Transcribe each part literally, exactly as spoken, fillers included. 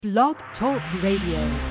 Blog Talk Radio.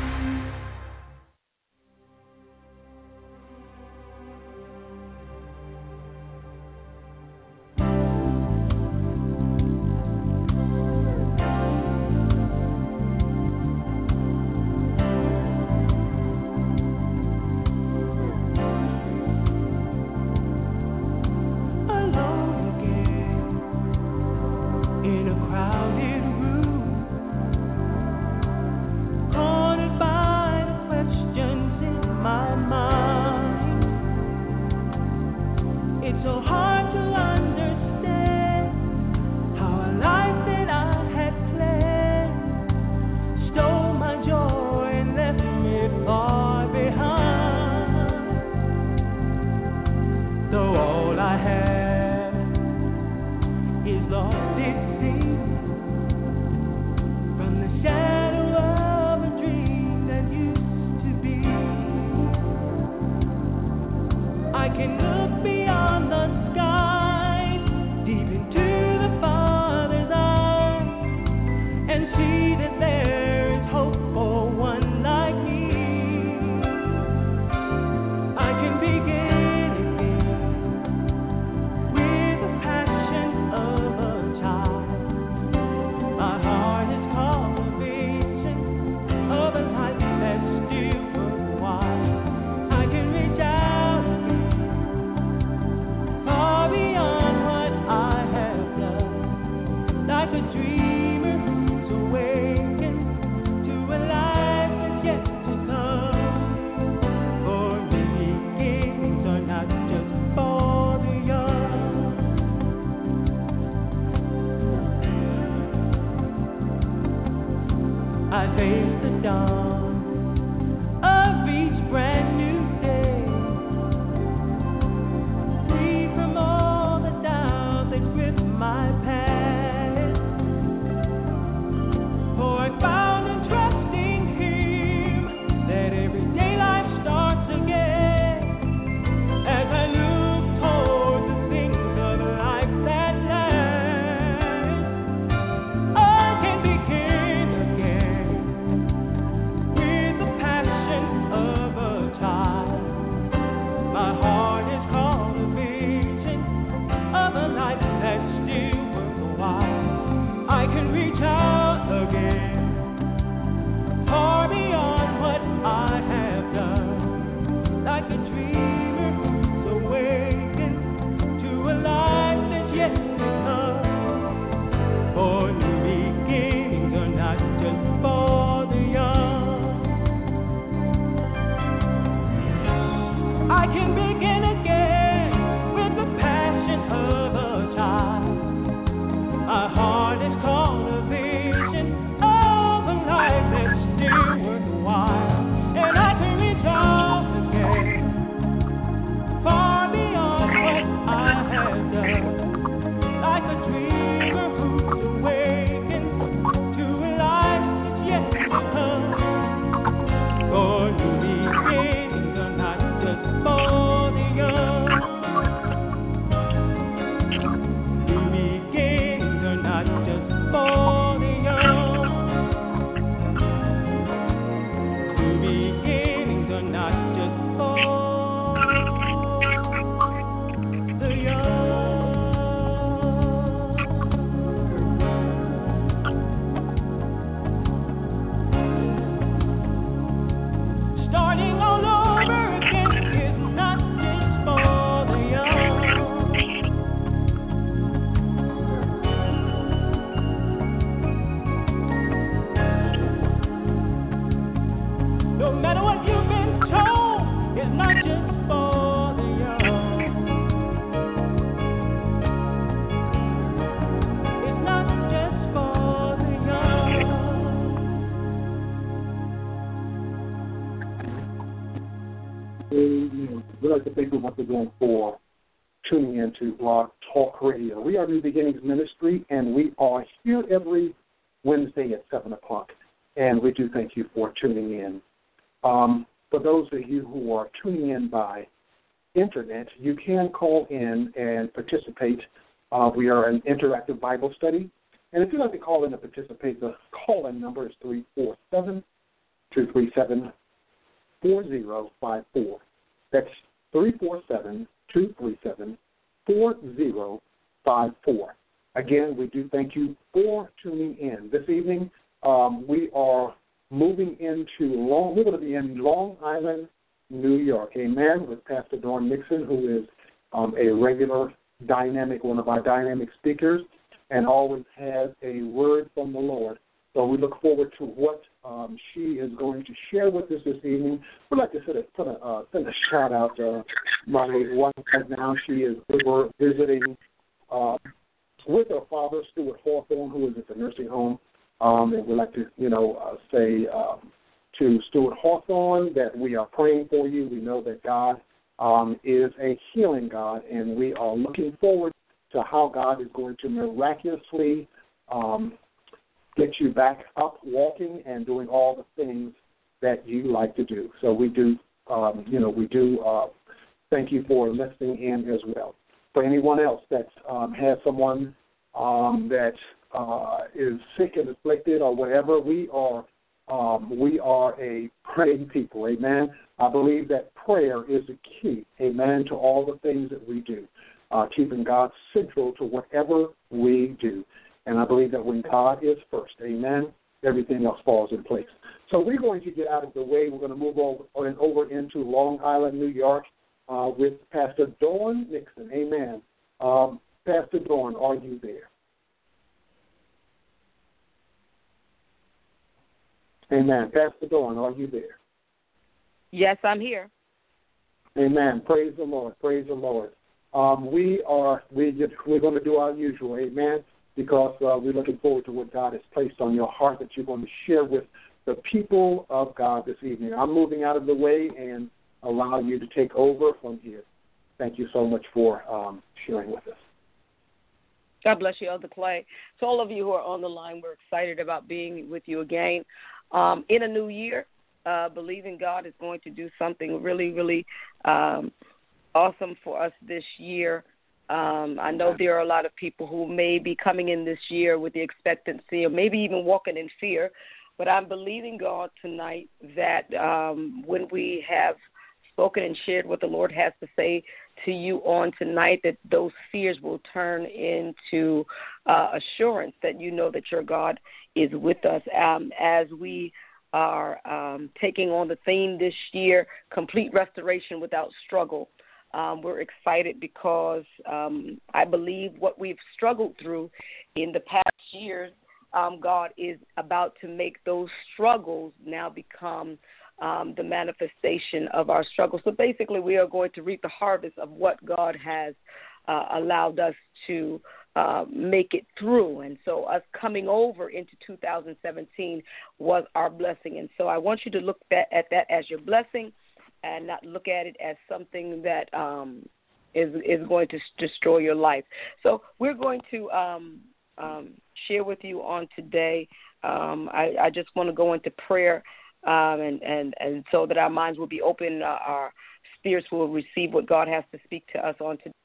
We'd like to thank you once again for tuning in to Blog Talk Radio. We are New Beginnings Ministry, and we are here every Wednesday at seven o'clock, and we do thank you for tuning in. Um, for those of you who are tuning in by internet, you can call in and participate. Uh, we are an interactive Bible study, And if you'd like to call in and participate, the call-in number is three four seven, two three seven, four zero five four. That's three four seven, two three seven, four zero five four. Again, we do thank you for tuning in. This evening, um, we are moving into Long, we're going to be in Long Island, New York, amen, with Pastor Dawn Nixon, who is um, a regular dynamic, one of our dynamic speakers, and always has a word from the Lord. So we look forward to what um, she is going to share with us this evening. We'd like to send a, send a, uh, send a shout-out to my wife right now. She is over visiting uh, with her father, Stuart Hawthorne, who is at the nursing home. Um, and we'd like to, you know, uh, say um, to Stuart Hawthorne that we are praying for you. We know that God um, is a healing God, and we are looking forward to how God is going to miraculously um, get you back up walking and doing all the things that you like to do. So we do, um, you know, we do uh, thank you for listening in as well. For anyone else that um, has someone um, that uh, is sick and afflicted or whatever, we are um, we are a praying people, amen. I believe that prayer is the key, amen, to all the things that we do, uh, keeping God central to whatever we do. And I believe that when God is first, amen, everything else falls in place. So we're going to get out of the way. We're going to move over, over into Long Island, New York, uh, with Pastor Dawn Nixon, amen. Um, Pastor Dawn, are you there? Amen. Pastor Dawn, are you there? Yes, I'm here. Amen. Praise the Lord. Praise the Lord. Um, we are we just, we're going to do our usual, amen, because uh, we're looking forward to what God has placed on your heart that you're going to share with the people of God this evening. I'm moving out of the way and allow you to take over from here. Thank you so much for um, sharing with us. God bless you, Elder Clay. To all of you who are on the line, we're excited about being with you again. Um, in a new year, uh, believing God is going to do something really, really um, awesome for us this year. Um, I know there are a lot of people who may be coming in this year with the expectancy or maybe even walking in fear, but I'm believing God tonight that um, when we have spoken and shared what the Lord has to say to you on tonight, that those fears will turn into uh, assurance that you know that your God is with us. Um, as we are um, taking on the theme this year, complete restoration without struggle. Um, we're excited because um, I believe what we've struggled through in the past years, um, God is about to make those struggles now become um, the manifestation of our struggle. So basically we are going to reap the harvest of what God has uh, allowed us to uh, make it through. And so us coming over into two thousand seventeen was our blessing. And so I want you to look at that as your blessing and not look at it as something that um, is is going to destroy your life. So we're going to um, um, share with you on today. Um, I, I just want to go into prayer um, and, and, and so that our minds will be open, uh, our spirits will receive what God has to speak to us on today.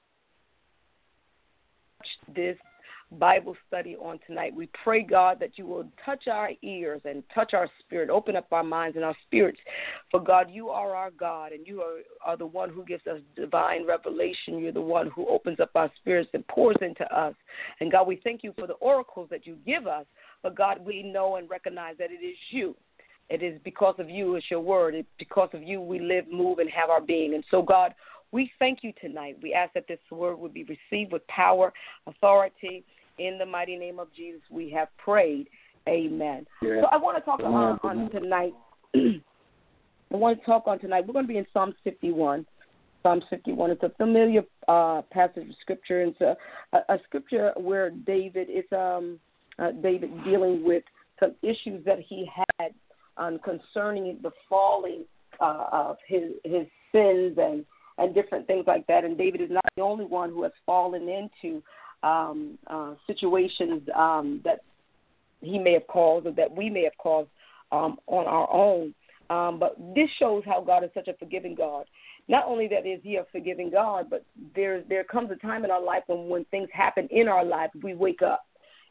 This Bible study on tonight. We pray, God, that you will touch our ears and touch our spirit, open up our minds and our spirits. For, God, you are our God, and you are, are the one who gives us divine revelation. You're the one who opens up our spirits and pours into us. And, God, we thank you for the oracles that you give us. But, God, we know and recognize that it is you. It is because of you, it's your word. It's because of you we live, move, and have our being. And so, God, we thank you tonight. We ask that this word would be received with power, authority. In the mighty name of Jesus, we have prayed. Amen. Yeah. So I want to talk on, on tonight. I want to talk on tonight. We're going to be in Psalm fifty-one. Psalm fifty-one. It's a familiar uh, passage of scripture. It's a, a, a scripture where David is um, uh, David dealing with some issues that he had um, concerning the falling uh, of his his sins and and different things like that. And David is not the only one who has fallen into um, uh, situations um, that he may have caused or that we may have caused um, on our own. Um, but this shows how God is such a forgiving God. Not only that is he a forgiving God, but there there comes a time in our life when when things happen in our life, we wake up.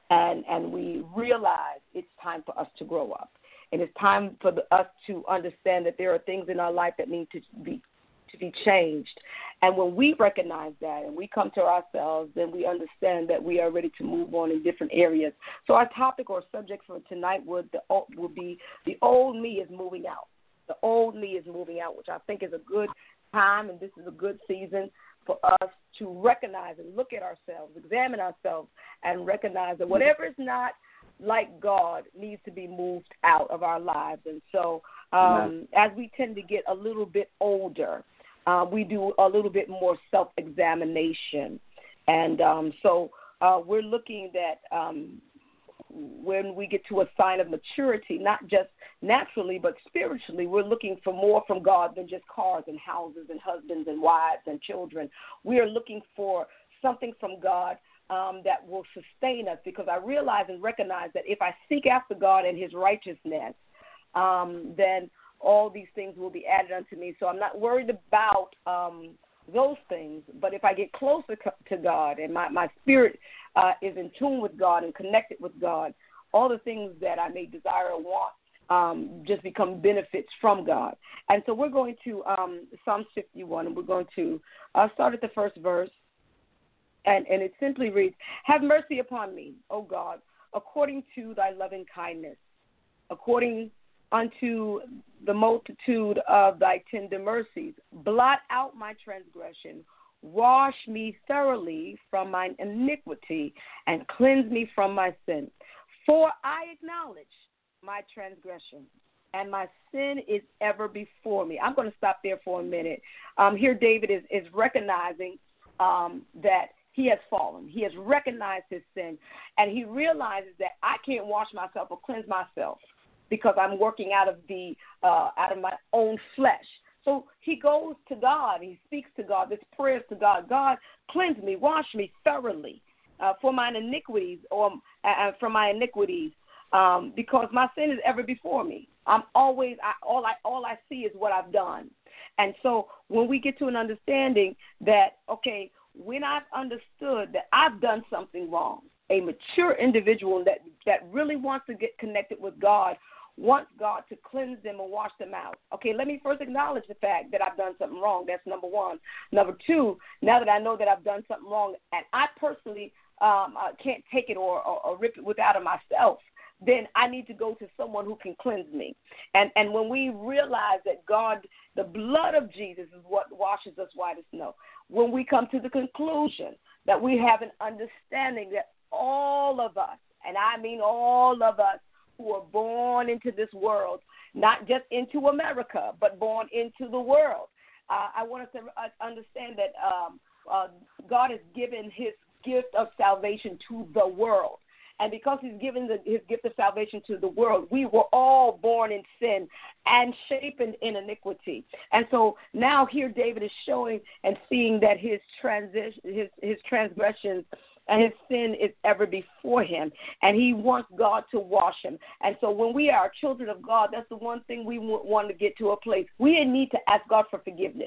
and, and we realize it's time for us to grow up. And it's time for the, us to understand that there are things in our life that need to be to be changed. And when we recognize that and we come to ourselves, then we understand that we are ready to move on in different areas. So our topic or subject for tonight would, the, would be the old me is moving out. The old me is moving out, which I think is a good time, and this is a good season for us to recognize and look at ourselves, examine ourselves, and recognize that whatever is not like God needs to be moved out of our lives. And so um, as we tend to get a little bit older, uh, we do a little bit more self-examination. And um, so uh, we're looking at um, when we get to a sign of maturity, not just naturally but spiritually, we're looking for more from God than just cars and houses and husbands and wives and children. We are looking for something from God Um, that will sustain us, because I realize and recognize that if I seek after God and his righteousness, um, then all these things will be added unto me. So I'm not worried about um, those things, but if I get closer to God and my, my spirit uh, is in tune with God and connected with God, all the things that I may desire or want um, just become benefits from God. And so we're going to um, Psalm fifty-one, and we're going to uh, start at the first verse. And, and it simply reads, "Have mercy upon me, O God, according to thy loving kindness, according unto the multitude of thy tender mercies. Blot out my transgression. Wash me thoroughly from mine iniquity, and cleanse me from my sin. For I acknowledge my transgression, and my sin is ever before me." I'm going to stop there for a minute. Um, here David is, is recognizing um, that he has fallen. He has recognized his sin, and he realizes that I can't wash myself or cleanse myself because I'm working out of the uh, out of my own flesh. So he goes to God. He speaks to God. This prayer is to God. God, cleanse me, wash me thoroughly uh, for mine iniquities or uh, from my iniquities, um, because my sin is ever before me. I'm always I, all I all I see is what I've done, and so when we get to an understanding that okay. When I've understood that I've done something wrong, a mature individual that, that really wants to get connected with God, wants God to cleanse them and wash them out. Okay, let me first acknowledge the fact that I've done something wrong. That's number one. Number two, now that I know that I've done something wrong and I personally um, uh, can't take it or, or, or rip it without of myself, then I need to go to someone who can cleanse me. And and when we realize that God, the blood of Jesus is what washes us white as snow, when we come to the conclusion that we have an understanding that all of us, and I mean all of us who are born into this world, not just into America, but born into the world, uh, I want us to understand that um, uh, God has given his gift of salvation to the world. And because he's given the, his gift of salvation to the world, we were all born in sin and shapen in iniquity. And so now here David is showing and seeing that his transition, his, his transgressions and his sin is ever before him, and he wants God to wash him. And so when we are children of God, that's the one thing we want to get to a place. We need to ask God for forgiveness.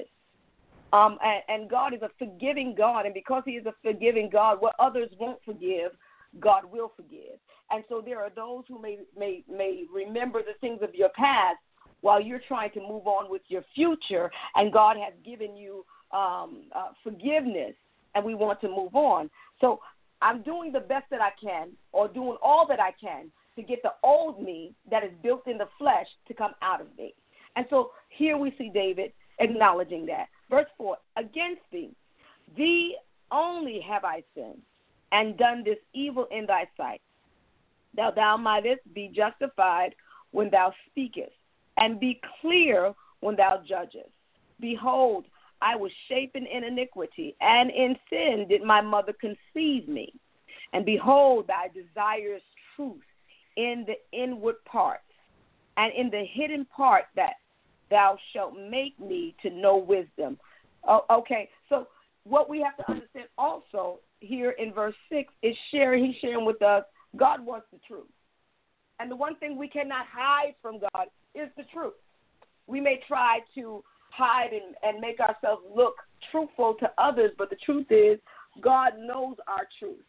Um, and, and God is a forgiving God, and because he is a forgiving God, what others won't forgive, God will forgive. And so there are those who may, may may remember the things of your past while you're trying to move on with your future, and God has given you um, uh, forgiveness, and we want to move on. So I'm doing the best that I can, or doing all that I can, to get the old me that is built in the flesh to come out of me. And so here we see David acknowledging that. Verse four, "Against thee, thee only have I sinned, and done this evil in thy sight, that thou mightest be justified when thou speakest, and be clear when thou judgest. Behold, I was shapen in iniquity, and in sin did my mother conceive me. And behold, thou desirest truth in the inward parts, and in the hidden part that thou shalt make me to know wisdom." Oh, okay, so what we have to understand also here in verse six is sharing, he's sharing with us, God wants the truth. And the one thing we cannot hide from God is the truth. We may try to hide and, and make ourselves look truthful to others, but the truth is God knows our truth.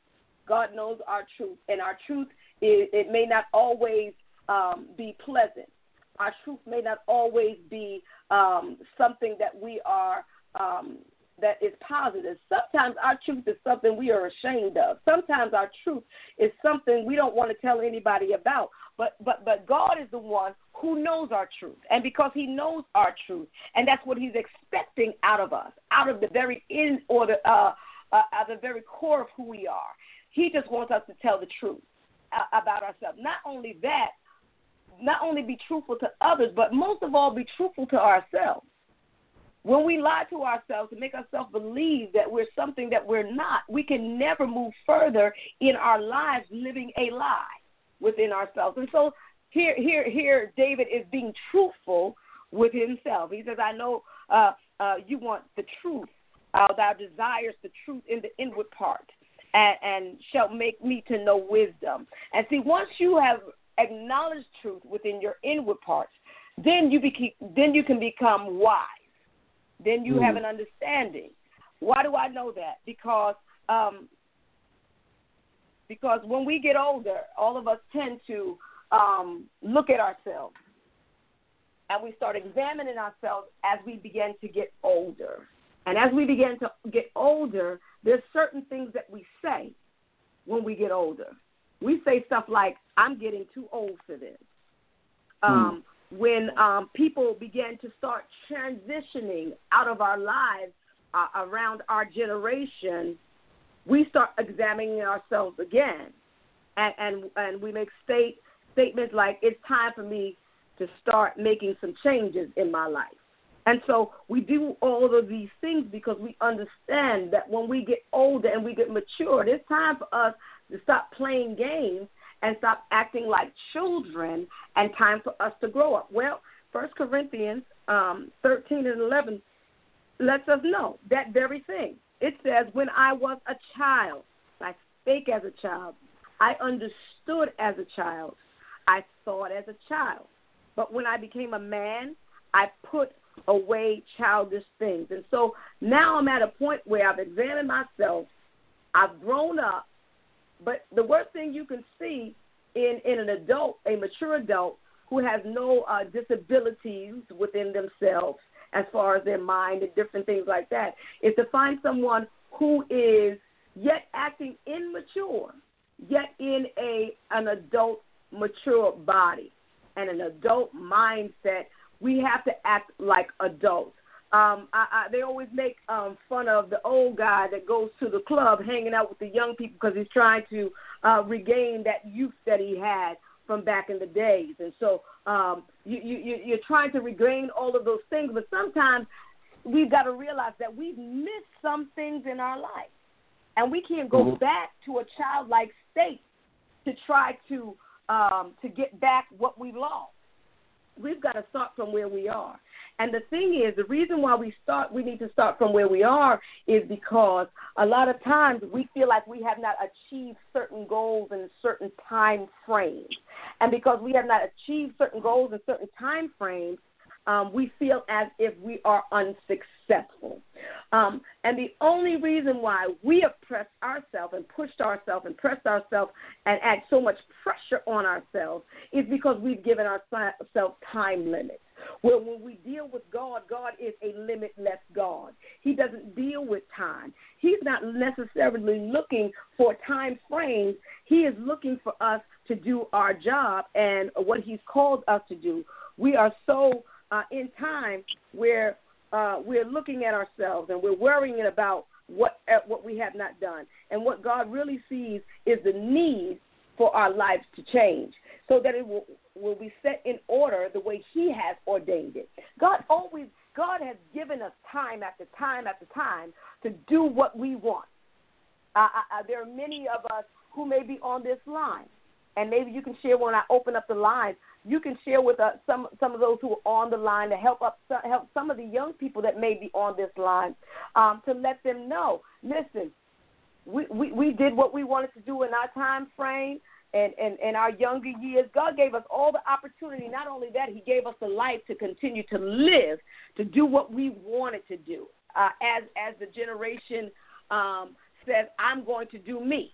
God knows our truth, and our truth, is, it may not always um, be pleasant. Our truth may not always be um, something that we are, um, that is positive. Sometimes our truth is something we are ashamed of. Sometimes our truth is something we don't want to tell anybody about. But but but God is the one who knows our truth. And because he knows our truth, and that's what he's expecting out of us, out of the very in or the, uh, uh, at the very core of who we are. He just wants us to tell the truth uh, about ourselves. Not only that, not only be truthful to others, but most of all, be truthful to ourselves. When we lie to ourselves and make ourselves believe that we're something that we're not, we can never move further in our lives living a lie within ourselves. And so here, here, here, David is being truthful with himself. He says, I know uh, uh, you want the truth. Uh, thou desires the truth in the inward part, and, and shall make me to know wisdom. And see, once you have acknowledged truth within your inward parts, then you be, then you can become wise. Then you mm. have an understanding. Why do I know that? Because um, because when we get older, all of us tend to um, look at ourselves, and we start examining ourselves as we begin to get older. And as we begin to get older, there's certain things that we say when we get older. We say stuff like, I'm getting too old for this. Um, mm. When um, people begin to start transitioning out of our lives uh, around our generation, we start examining ourselves again. And, and, and we make state statements like, it's time for me to start making some changes in my life. And so we do all of these things because we understand that when we get older and we get mature, it's time for us to stop playing games and stop acting like children, and time for us to grow up. Well, First Corinthians um, thirteen and eleven lets us know that very thing. It says, when I was a child, I spake as a child. I understood as a child. I thought as a child. But when I became a man, I put away childish things. And so now I'm at a point where I've examined myself. I've grown up. But the worst thing you can see in, in an adult, a mature adult, who has no uh, disabilities within themselves as far as their mind and different things like that, is to find someone who is yet acting immature, yet in a an adult mature body and an adult mindset. We have to act like adults. Um, I, I, they always make um, fun of the old guy that goes to the club hanging out with the young people because he's trying to uh, regain that youth that he had from back in the days. And so um, you, you, you're trying to regain all of those things, but sometimes we've got to realize that we've missed some things in our life, and we can't go mm-hmm. back to a childlike state to try to um, to get back what we've lost. We've got to start from where we are. And the thing is, the reason why we start, we need to start from where we are is because a lot of times we feel like we have not achieved certain goals in certain time frames. And because we have not achieved certain goals in certain time frames, um, we feel as if we are unsuccessful. Um, and the only reason why we have pressed ourselves and pushed ourselves and pressed ourselves and add so much pressure on ourselves is because we've given ourselves time limits. Well, when we deal with God, God is a limitless God. He doesn't deal with time. He's not necessarily looking for time frames. He is looking for us to do our job and what he's called us to do. We are so uh, in time where uh, we're looking at ourselves and we're worrying about what uh, what we have not done. And what God really sees is the need for our lives to change so that it will, will be set in order the way he has ordained it. God always, God has given us time after time after time to do what we want. Uh, uh, there are many of us who may be on this line, and maybe you can share when I open up the line. You can share with us some some of those who are on the line to help up help some of the young people that may be on this line um, to let them know, listen, we, we, we did what we wanted to do in our time frame and, and, and our younger years. God gave us all the opportunity. Not only that, he gave us the life to continue to live, to do what we wanted to do. Uh, as, as the generation um, says, I'm going to do me.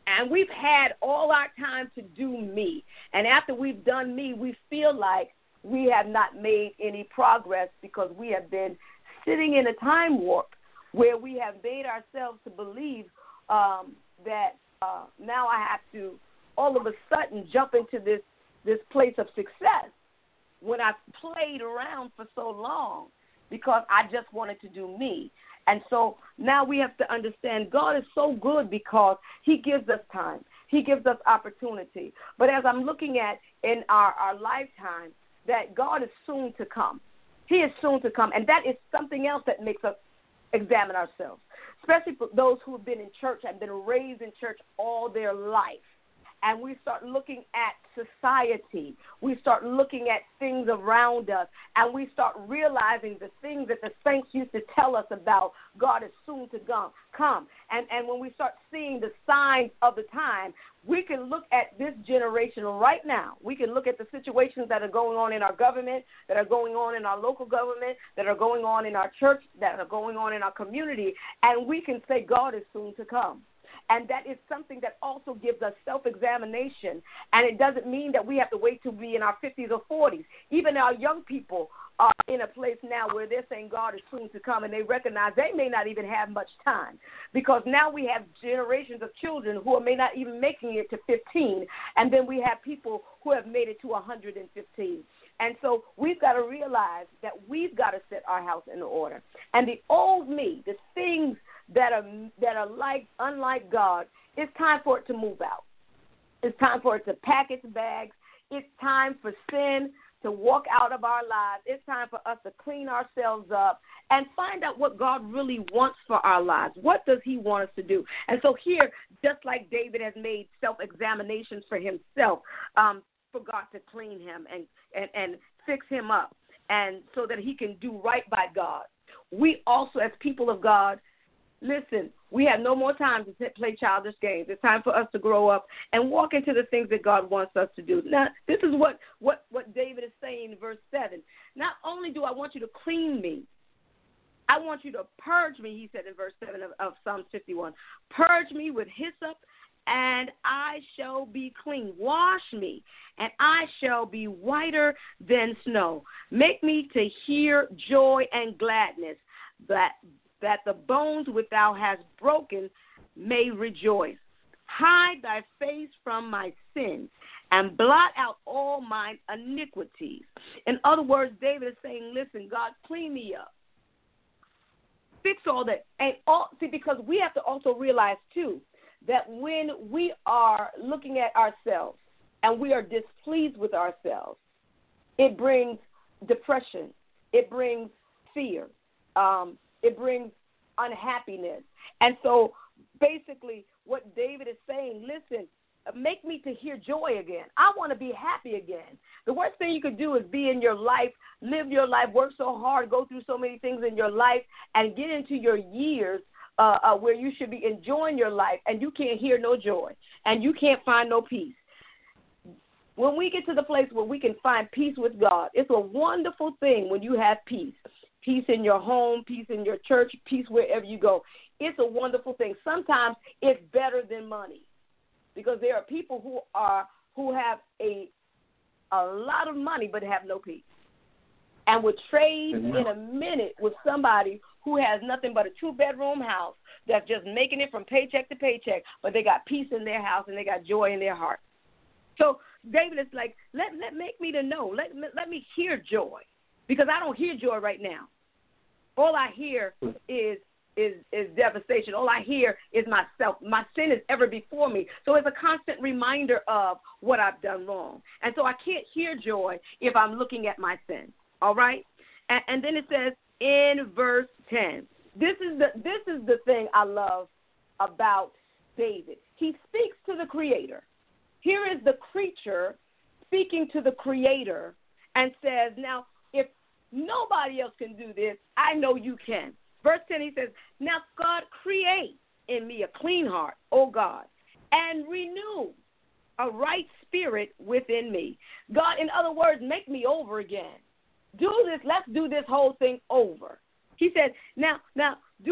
And we've had all our time to do me. And after we've done me, we feel like we have not made any progress because we have been sitting in a time warp where we have made ourselves to believe um, that uh, now I have to all of a sudden jump into this, this place of success when I've played around for so long because I just wanted to do me. And so now we have to understand God is so good because he gives us time. He gives us opportunity. But as I'm looking at in our, our lifetime, that God is soon to come. He is soon to come. And that is something else that makes us examine ourselves, especially for those who have been in church and been raised in church all their life. And we start looking at society. We start looking at things around us. And we start realizing the things that the saints used to tell us about God is soon to come. And, and when we start seeing the signs of the time, we can look at this generation right now. We can look at the situations that are going on in our government, that are going on in our local government, that are going on in our church, that are going on in our community. And we can say God is soon to come. And that is something that also gives us self-examination. And it doesn't mean that we have to wait to be in our fifties or forties. Even our young people are in a place now where they're saying God is soon to come, and they recognize they may not even have much time because now we have generations of children who are may not even making it to fifteen, and then we have people who have made it to one hundred fifteen. And so we've got to realize that we've got to set our house in order. And the old me, the things that are that are like unlike God, it's time for it to move out. It's time for it to pack its bags. It's time for sin to walk out of our lives. It's time for us to clean ourselves up and find out what God really wants for our lives. What does he want us to do? And so here, just like David has made self-examinations for himself, um, for God to clean him and, and, and fix him up, and so that he can do right by God. We also, as people of God, listen, we have no more time to play childish games. It's time for us to grow up and walk into the things that God wants us to do. Now, this is what, what, what David is saying in verse seven. Not only do I want you to clean me, I want you to purge me, he said in verse seven of, of Psalm fifty-one. Purge me with hyssop, and I shall be clean. Wash me, and I shall be whiter than snow. Make me to hear joy and gladness, that that the bones which thou hast broken may rejoice. Hide thy face from my sins and blot out all mine iniquities. In other words, David is saying, listen, God, clean me up. Fix all that. And all, see, because we have to also realize, too, that when we are looking at ourselves and we are displeased with ourselves, it brings depression. It brings fear. Um, it brings unhappiness. And so basically what David is saying, listen, make me to hear joy again. I want to be happy again. The worst thing you could do is be in your life, live your life, work so hard, go through so many things in your life, and get into your years uh, uh, where you should be enjoying your life, and you can't hear no joy, and you can't find no peace. When we get to the place where we can find peace with God, it's a wonderful thing when you have peace. Peace in your home, peace in your church, peace wherever you go. It's a wonderful thing. Sometimes it's better than money, because there are people who are who have a a lot of money but have no peace, and would trade mm-hmm. in a minute with somebody who has nothing but a two-bedroom house that's just making it from paycheck to paycheck, but they got peace in their house and they got joy in their heart. So David is like, let let make me to know, let let me hear joy, because I don't hear joy right now. All I hear is is is devastation. All I hear is myself. My sin is ever before me. So it's a constant reminder of what I've done wrong. And so I can't hear joy if I'm looking at my sin. All right? And, and then it says in verse ten, this is the this is the thing I love about David. He speaks to the Creator. Here is the creature speaking to the Creator and says, now, if nobody else can do this, I know you can. Verse ten, he says, now, God, create in me a clean heart, O God, and renew a right spirit within me. God, in other words, make me over again. Do this. Let's do this whole thing over. He said, now, now, do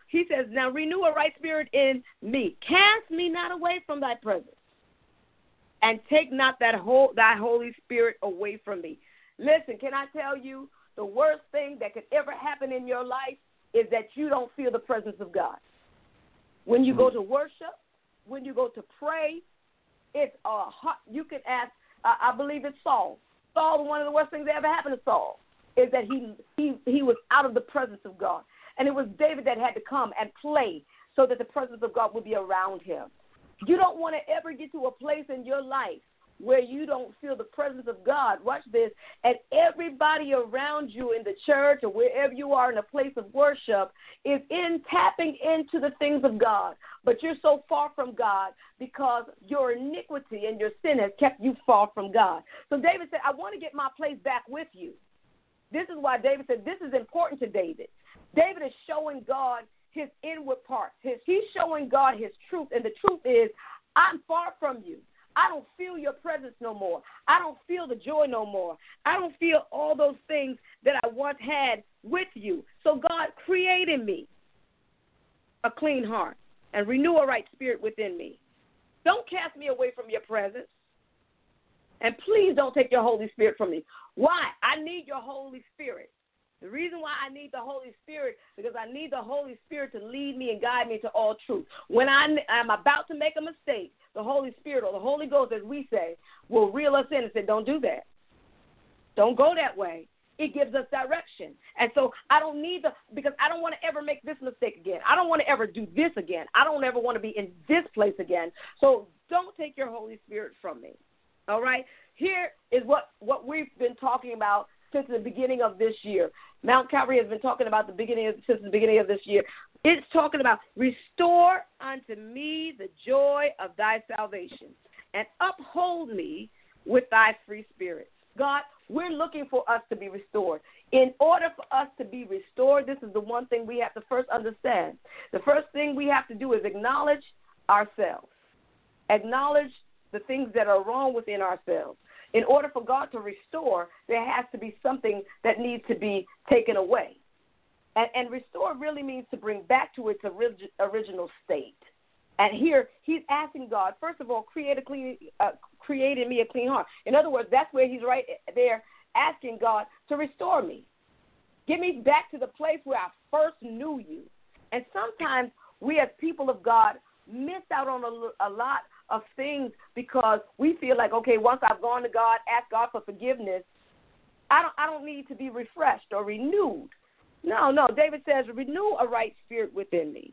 he says, now renew a right spirit in me. Cast me not away from thy presence, and take not that whole, thy Holy Spirit away from me. Listen, can I tell you, the worst thing that could ever happen in your life is that you don't feel the presence of God. When you go to worship, when you go to pray, it's a hot, you can ask, uh, I believe it's Saul. Saul, one of the worst things that ever happened to Saul is that he, he, he was out of the presence of God. And it was David that had to come and play so that the presence of God would be around him. You don't want to ever get to a place in your life where you don't feel the presence of God. Watch this. And everybody around you in the church or wherever you are in a place of worship is in tapping into the things of God. But you're so far from God because your iniquity and your sin has kept you far from God. So David said, I want to get my place back with you. This is why David said this is important to David. David is showing God his inward parts. His, he's showing God his truth. And the truth is, I'm far from you. I don't feel your presence no more. I don't feel the joy no more. I don't feel all those things that I once had with you. So God, create in me a clean heart and renew a right spirit within me. Don't cast me away from your presence. And please don't take your Holy Spirit from me. Why? I need your Holy Spirit. The reason why I need the Holy Spirit, because I need the Holy Spirit to lead me and guide me to all truth. When I, I'm about to make a mistake, the Holy Spirit or the Holy Ghost, as we say, will reel us in and say, don't do that. Don't go that way. It gives us direction. And so I don't need the, because I don't want to ever make this mistake again. I don't want to ever do this again. I don't ever want to be in this place again. So don't take your Holy Spirit from me. All right? Here is what, what we've been talking about since the beginning of this year. Mount Calvary has been talking about the beginning of, since the beginning of this year. It's talking about restore unto me the joy of thy salvation and uphold me with thy free spirit. God, we're looking for us to be restored. In order for us to be restored, this is the one thing we have to first understand. The first thing we have to do is acknowledge ourselves. Acknowledge the things that are wrong within ourselves. In order for God to restore, there has to be something that needs to be taken away. And, and restore really means to bring back to its orig- original state. And here he's asking God, first of all, create a clean, uh, create in me a clean heart. In other words, that's where he's right there asking God to restore me. Get me back to the place where I first knew you. And sometimes we as people of God miss out on a, a lot of things because we feel like, okay, once I've gone to God, ask God for forgiveness, I don't I don't need to be refreshed or renewed. No, no. David says, renew a right spirit within me.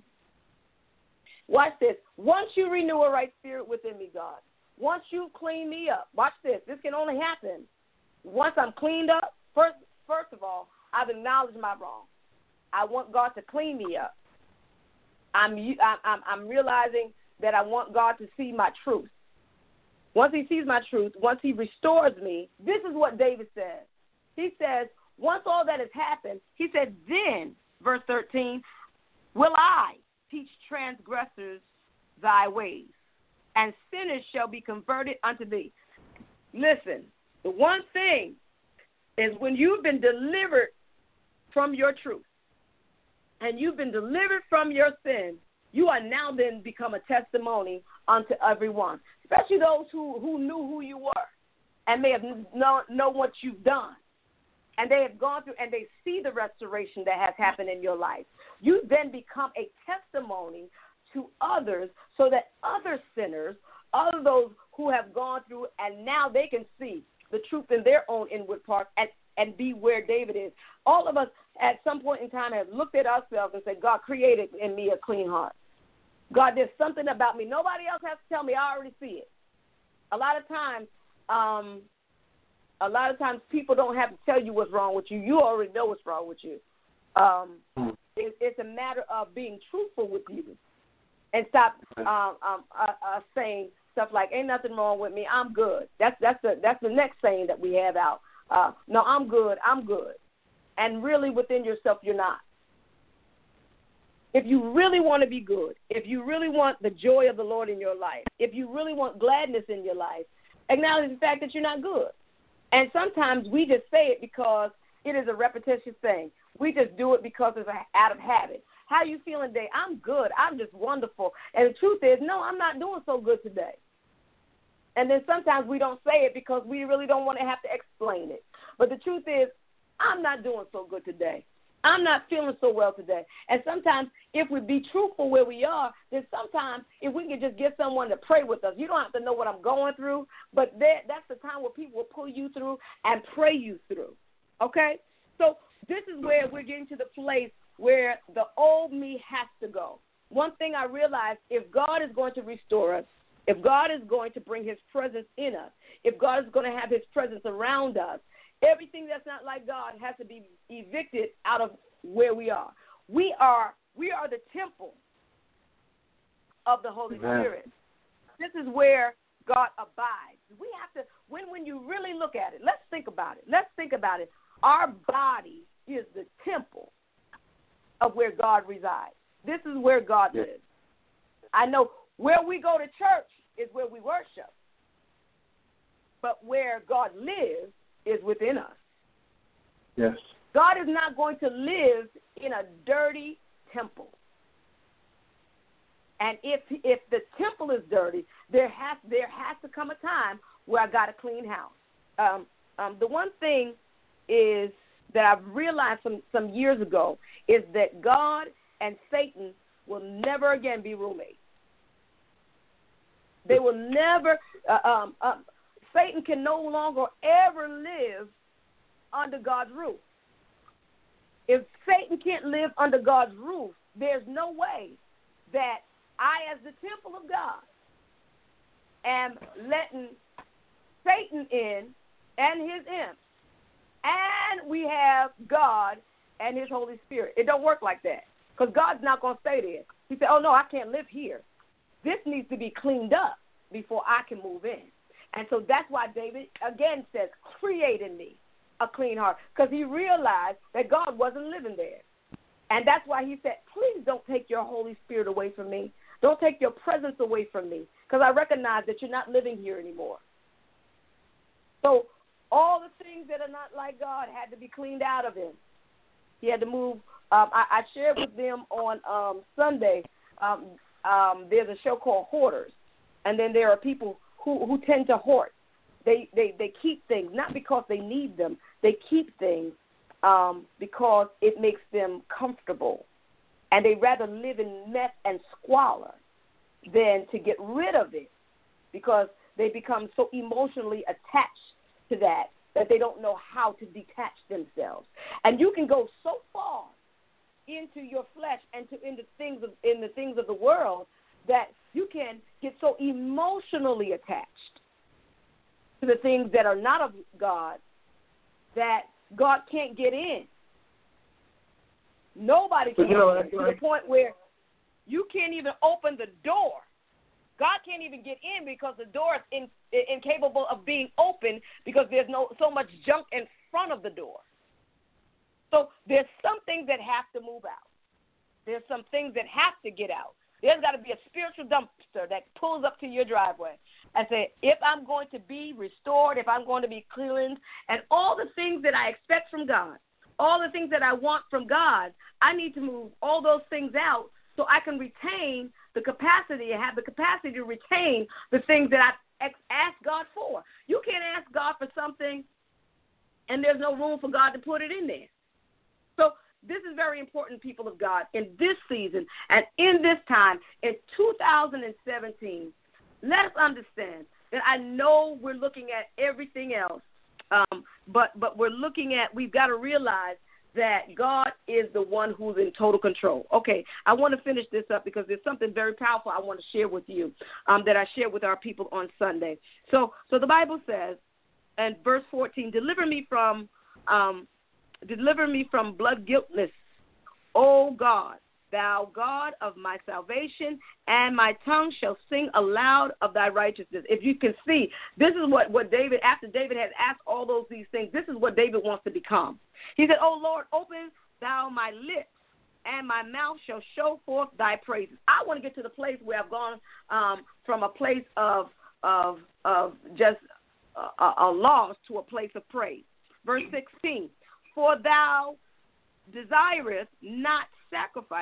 Watch this. Once you renew a right spirit within me, God, once you clean me up, watch this. This can only happen once I'm cleaned up. First, first of all, I've acknowledged my wrong. I want God to clean me up. I'm I'm I'm realizing that I want God to see my truth. Once he sees my truth, once he restores me, this is what David says. He says, once all that has happened, he said, then, verse thirteen, will I teach transgressors thy ways, and sinners shall be converted unto thee. Listen, the one thing is when you've been delivered from your truth, and you've been delivered from your sin, you are now then become a testimony unto everyone, especially those who, who knew who you were and may have known know what you've done. And they have gone through and they see the restoration that has happened in your life. You then become a testimony to others so that other sinners, other those who have gone through, and now they can see the truth in their own inward parts and, and be where David is. All of us at some point in time have looked at ourselves and said, God created in me a clean heart. God, there's something about me. Nobody else has to tell me. I already see it. A lot of times, um, a lot of times people don't have to tell you what's wrong with you. You already know what's wrong with you. Um, it, it's a matter of being truthful with you and stop um, um, uh, uh, saying stuff like, ain't nothing wrong with me. I'm good. That's that's the, that's the next saying that we have out. Uh, no, I'm good. I'm good. And really within yourself, you're not. If you really want to be good, if you really want the joy of the Lord in your life, if you really want gladness in your life, acknowledge the fact that you're not good. And sometimes we just say it because it is a repetitious thing. We just do it because it's out of habit. how you feeling today? I'm good. I'm just wonderful. And the truth is, no, I'm not doing so good today. And then sometimes we don't say it because we really don't want to have to explain it. But the truth is, I'm not doing so good today. I'm not feeling so well today. And sometimes if we be truthful where we are, then sometimes if we can just get someone to pray with us, you don't have to know what I'm going through, but that, that's the time where people will pull you through and pray you through, okay? So this is where we're getting to the place where the old me has to go. One thing I realized, if God is going to restore us, if God is going to bring his presence in us, if God is going to have his presence around us, everything that's not like God has to be evicted out of where we are. We are we are the temple of the Holy Amen. Spirit. This is where God abides. We have to, when when you really look at it, let's think about it. Let's think about it. Our body is the temple of where God resides. This is where God yes. lives. I know where we go to church is where we worship. But where God lives is within us. Yes. God is not going to live in a dirty temple. And if if the temple is dirty, there has there has to come a time where I got a clean house. Um, um, the one thing is that I've realized some, some years ago is that God and Satan will never again be roommates. They will never. Uh, um, uh, Satan can no longer ever live under God's roof. If Satan can't live under God's roof, there's no way that I, as the temple of God, am letting Satan in and his imps, and we have God and his Holy Spirit. It don't work like that, because God's not going to stay there. He said, oh, no, I can't live here. This needs to be cleaned up before I can move in. And so that's why David, again, says, create in me a clean heart, because he realized that God wasn't living there. And that's why he said, please don't take your Holy Spirit away from me. Don't take your presence away from me, because I recognize that you're not living here anymore. So all the things that are not like God had to be cleaned out of him. He had to move. Um, I, I shared with them on um, Sunday, um, um, there's a show called Hoarders, and then there are people who, who tend to hoard. They, they, they keep things, not because they need them. They keep things um, because it makes them comfortable. And they rather live in mess and squalor than to get rid of it, because they become so emotionally attached to that that they don't know how to detach themselves. And you can go so far into your flesh and to in the things of in the things of the world that you can get so emotionally attached to the things that are not of God that God can't get in. Nobody can you know, get in, to the point where you can't even open the door. God can't even get in because the door is in, incapable of being opened because there's no so much junk in front of the door. So there's some things that have to move out. There's some things that have to get out. There's got to be a spiritual dumpster that pulls up to your driveway and say, if I'm going to be restored, if I'm going to be cleansed, and all the things that I expect from God, all the things that I want from God, I need to move all those things out so I can retain the capacity and have the capacity to retain the things that I ask God for. You can't ask God for something and there's no room for God to put it in there. So this is very important, people of God, in this season and in this time, in two thousand seventeen. Let us understand that I know we're looking at everything else, um, but but we're looking at, we've got to realize that God is the one who's in total control. Okay, I want to finish this up because there's something very powerful I want to share with you um, that I shared with our people on Sunday. So, so the Bible says, in verse fourteen, deliver me from, um, deliver me from blood guiltness, O God, thou God of my salvation, and my tongue shall sing aloud of thy righteousness. If you can see, this is what, what David, after David has asked all those these things, this is what David wants to become. He said, O Lord, open thou my lips, and my mouth shall show forth thy praises. I want to get to the place where I've gone um, from a place of of of just a, a loss to a place of praise. Verse sixteen, for thou desirest not sacrifice,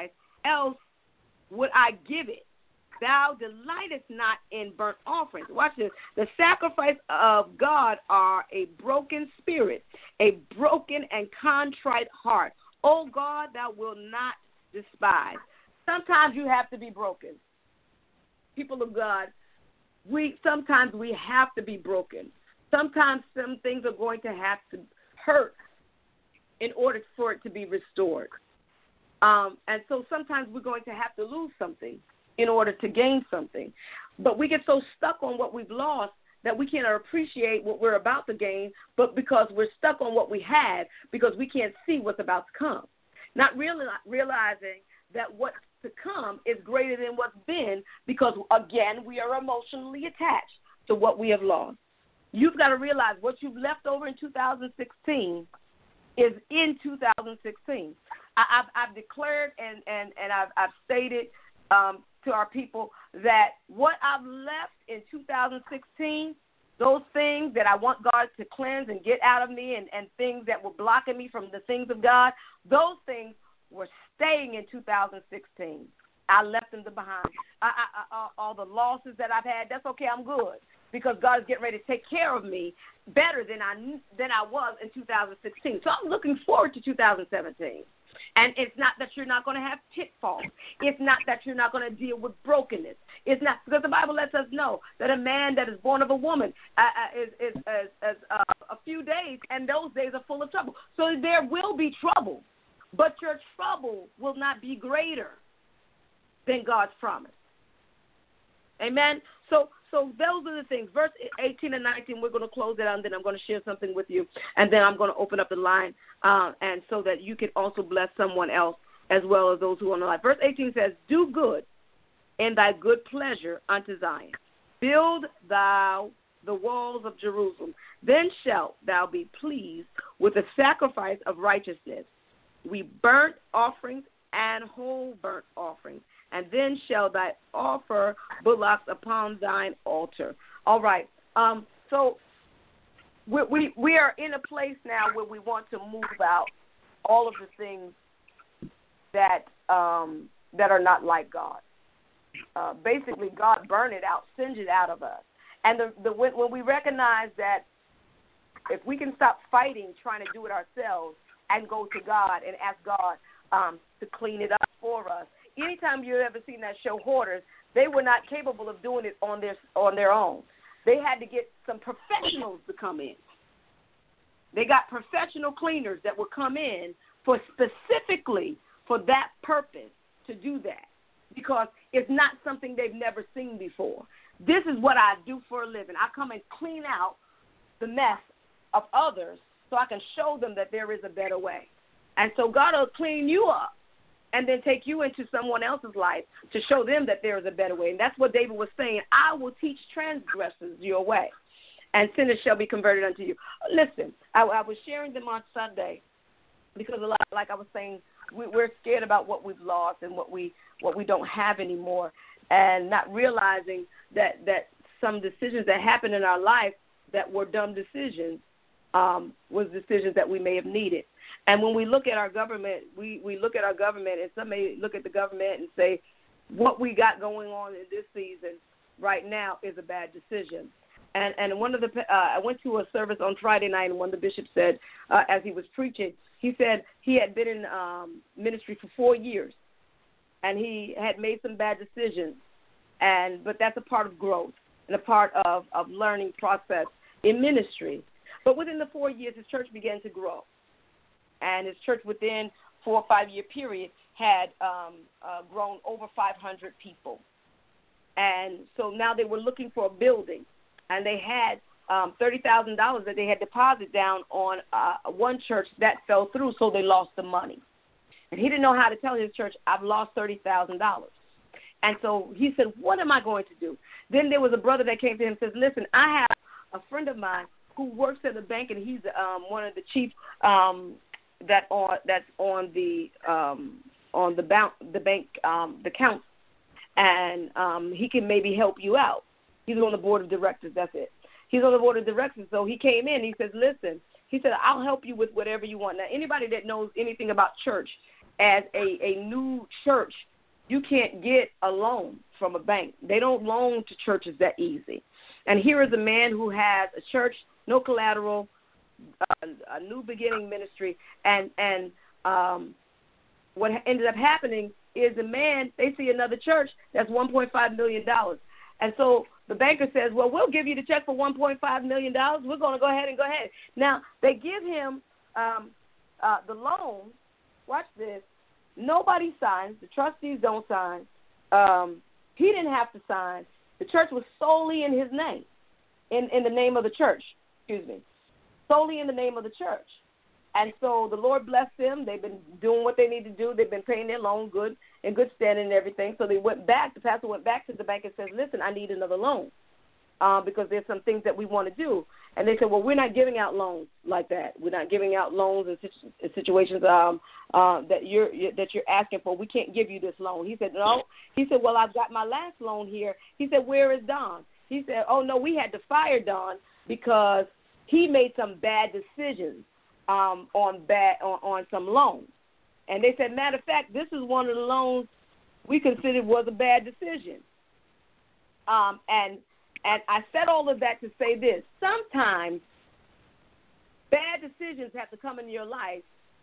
else would I give it? Thou delightest not in burnt offerings. Watch this. The sacrifice of God are a broken spirit, a broken and contrite heart. O God, thou wilt not despise. Sometimes you have to be broken. People of God, we sometimes we have to be broken. Sometimes some things are going to have to hurt in order for it to be restored. Um, and so sometimes we're going to have to lose something in order to gain something. But we get so stuck on what we've lost that we can't appreciate what we're about to gain, but because we're stuck on what we had, because we can't see what's about to come. Not really realizing that what's to come is greater than what's been, because, again, we are emotionally attached to what we have lost. You've got to realize what you've left over in two thousand sixteen is in two thousand sixteen. I, I've, I've declared and, and, and I've, I've stated um, to our people that what I've left in two thousand sixteen, those things that I want God to cleanse and get out of me, and, and things that were blocking me from the things of God, those things were staying in two thousand sixteen. I left them behind. I, I, I, all the losses that I've had, that's okay, I'm good, because God is getting ready to take care of me better than I than I was in two thousand sixteen. So I'm looking forward to two thousand seventeen. And it's not that you're not going to have pitfalls. It's not that you're not going to deal with brokenness. It's not, because the Bible lets us know that a man that is born of a woman uh, uh, is, is, is, is uh, a few days, and those days are full of trouble. So there will be trouble, but your trouble will not be greater than God's promise. Amen? So so those are the things. Verse eighteen and nineteen, we're going to close it out, and then I'm going to share something with you, and then I'm going to open up the line, uh, and so that you can also bless someone else as well as those who are on the line. Verse eighteen says, do good in thy good pleasure unto Zion. Build thou the walls of Jerusalem. Then shalt thou be pleased with the sacrifice of righteousness, we burnt offerings and whole burnt offerings. And then shall thy offer bullocks upon thine altar. All right. Um, so we, we we are in a place now where we want to move out all of the things that um, that are not like God. Uh, basically, God burn it out, singe it out of us. And the, the when, when we recognize that if we can stop fighting, trying to do it ourselves, and go to God and ask God um, to clean it up for us. Anytime you've ever seen that show, Hoarders, they were not capable of doing it on their on their own. They had to get some professionals to come in. They got professional cleaners that would come in for specifically for that purpose to do that, because it's not something they've never seen before. This is what I do for a living. I come and clean out the mess of others so I can show them that there is a better way. And so God will clean you up and then take you into someone else's life to show them that there is a better way. And that's what David was saying. I will teach transgressors your way, and sinners shall be converted unto you. Listen, I, I was sharing them on Sunday because, a lot, like I was saying, we, we're scared about what we've lost and what we what we don't have anymore, and not realizing that, that some decisions that happened in our life that were dumb decisions um, was decisions that we may have needed. And when we look at our government, we, we look at our government, and some may look at the government and say, what we got going on in this season right now is a bad decision. And and one of the uh, I went to a service on Friday night, and one of the bishops said, uh, as he was preaching, he said he had been in um, ministry for four years, and he had made some bad decisions, and but that's a part of growth and a part of, of learning process in ministry. But within the four years, his church began to grow. And his church within four or five year period had um, uh, grown over five hundred people. And so now they were looking for a building, and they had um, thirty thousand dollars that they had deposited down on uh, one church that fell through, so they lost the money. And he didn't know how to tell his church, I've lost thirty thousand dollars. And so he said, what am I going to do? Then there was a brother that came to him and says, listen, I have a friend of mine who works at a bank, and he's um, one of the chief um that on that's on the um, on the bank the bank um, the count, and um, he can maybe help you out. He's on the board of directors. That's it. He's on the board of directors. So he came in. He says, "Listen," he said, "I'll help you with whatever you want." Now, anybody that knows anything about church, as a, a new church you can't get a loan from a bank. They don't loan to churches that easy. And here is a man who has a church, no collateral, uh, a new beginning ministry, and and um, what ended up happening is the man, they see another church that's one point five million dollars. And so the banker says, well, we'll give you the check for one point five million dollars. We're going to go ahead and go ahead. Now, they give him um, uh, the loan. Watch this. Nobody signs. The trustees don't sign. Um, he didn't have to sign. The church was solely in his name, in, in the name of the church, excuse me, solely in the name of the church. And so the Lord blessed them. They've been doing what they need to do. They've been paying their loan good in good standing and everything. So they went back. The pastor went back to the bank and said, listen, I need another loan uh, because there's some things that we want to do. And they said, well, we're not giving out loans like that. We're not giving out loans in, situ- in situations um, uh, that you're that you're asking for. We can't give you this loan. He said, no. He said, well, I've got my last loan here. He said, where is Don? He said, oh, no, we had to fire Don because he made some bad decisions um, on bad on, on some loans. And they said, matter of fact, this is one of the loans we considered was a bad decision. Um, and And I said all of that to say this. Sometimes bad decisions have to come into your life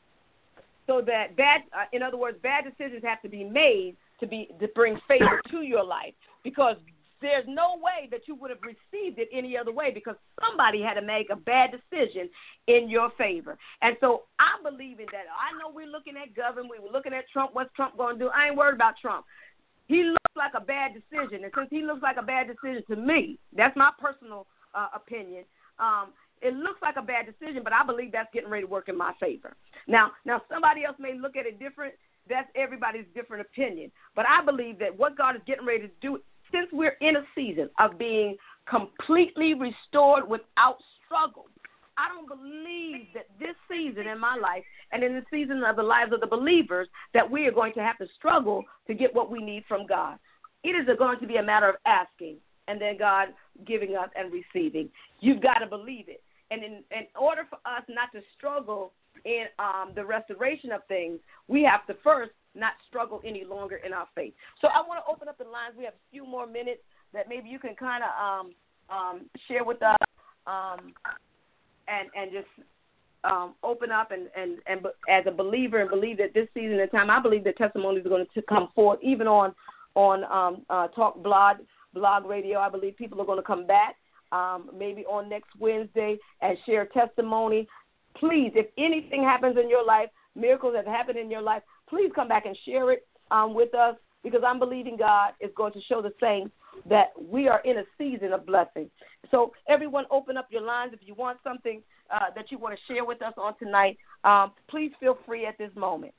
so that bad, uh, in other words, bad decisions have to be made to be to bring favor to your life, because there's no way that you would have received it any other way, because somebody had to make a bad decision in your favor. And so I'm believing that. I know we're looking at government. We were looking at Trump. What's Trump going to do? I ain't worried about Trump. He looks like a bad decision, and since he looks like a bad decision to me, that's my personal uh, opinion, um, it looks like a bad decision, but I believe that's getting ready to work in my favor. Now, now somebody else may look at it different. That's everybody's different opinion. But I believe that what God is getting ready to do, since we're in a season of being completely restored without struggle, I don't believe that this season in my life and in the season of the lives of the believers that we are going to have to struggle to get what we need from God. It is going to be a matter of asking and then God giving us and receiving. You've got to believe it. And in, in order for us not to struggle in um, the restoration of things, we have to first not struggle any longer in our faith. So I want to open up the lines. We have a few more minutes that maybe you can kind of um, um, share with us. Um, And, and just um, open up and, and, and as a believer and believe that this season and time, I believe that testimonies are going to come forth, even on on um, uh, Talk Blog, blog Radio. I believe people are going to come back um, maybe on next Wednesday and share testimony. Please, if anything happens in your life, miracles have happened in your life, please come back and share it um, with us, because I'm believing God is going to show the saints that we are in a season of blessing. So everyone, open up your lines. If you want something uh, that you want to share with us on tonight, um, please feel free at this moment.